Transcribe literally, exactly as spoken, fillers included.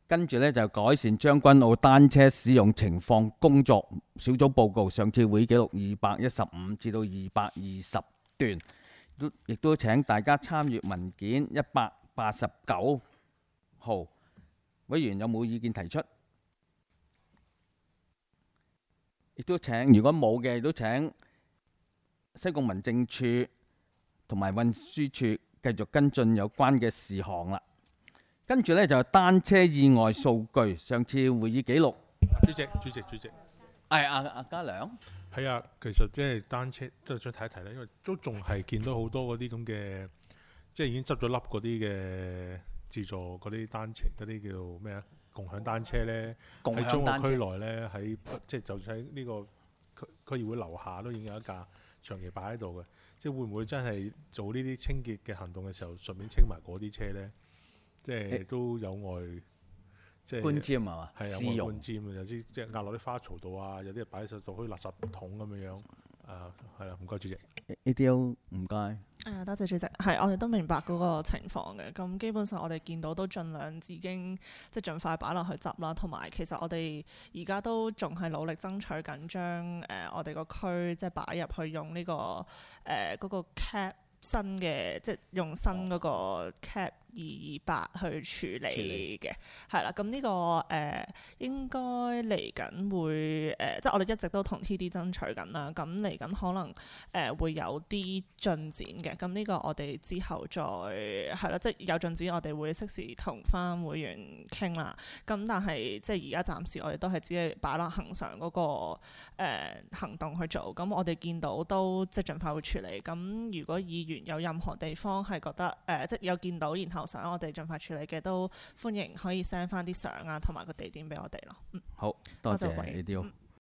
跟住咧就改善將軍澳單車使用情況工作小組報告，上次會議記錄二百一十五至到二百二十段，都亦都請大家參閱文件一百八十九號。委員有冇意見提出？亦都請，如果冇嘅，亦都請西貢民政處同埋運輸處繼續跟進有關嘅事項啦。跟住呢，就單車意外數據，上次會議記錄。 主席，主席，主席， 係阿阿嘉良。 係啊，其實即係單車都係想睇一睇啦，因為都仲係見到好多嗰啲咁嘅，即係已經執咗笠嗰啲嘅自助嗰啲單車嗰啲叫咩啊？共享單車咧，喺中國區內咧，喺即係就喺呢個區區議會樓下都已經有一架長期擺喺度嘅。即係會唔會真係做呢啲清潔嘅行動嘅時候，順便清埋嗰啲車咧？即係都有礙，即係觀瞻係嘛？ 係有礙觀瞻啊！有啲即係壓落啲花槽度啊，有啲擺喺度好似垃圾桶咁樣樣。誒係啦，唔該主席。 A D O 唔該。 誒多謝主席，係我哋都明白嗰個情況嘅。咁基本上我哋見到都盡量已經即係盡快擺落去執啦。同埋其實我哋而家都仲係努力爭取緊將誒我哋個區即係擺入去用呢、這個誒嗰、呃那個 cap 新嘅，即係用新嗰個 cap 二二八去處理嘅，係啦。咁呢、這個誒、呃、應該嚟緊會誒、呃，即係我哋一直都同 T D 爭取緊啦。咁嚟緊可能誒、呃、會有啲進展嘅。咁呢個我哋之後再係啦，即係有進展，我哋會適時同翻會員傾啦。咁但係即係而家暫時我哋都係只係擺落恒常嗰、那個誒、呃、行動去做。咁我哋見到都即係盡快會處理。咁如果議員有任何地方係覺得誒、呃，即係有見到，然後想我哋盡快處理嘅，都歡迎可以 send 翻啲相啊，同埋個地點俾我哋咯。嗯， 好多謝 A D O。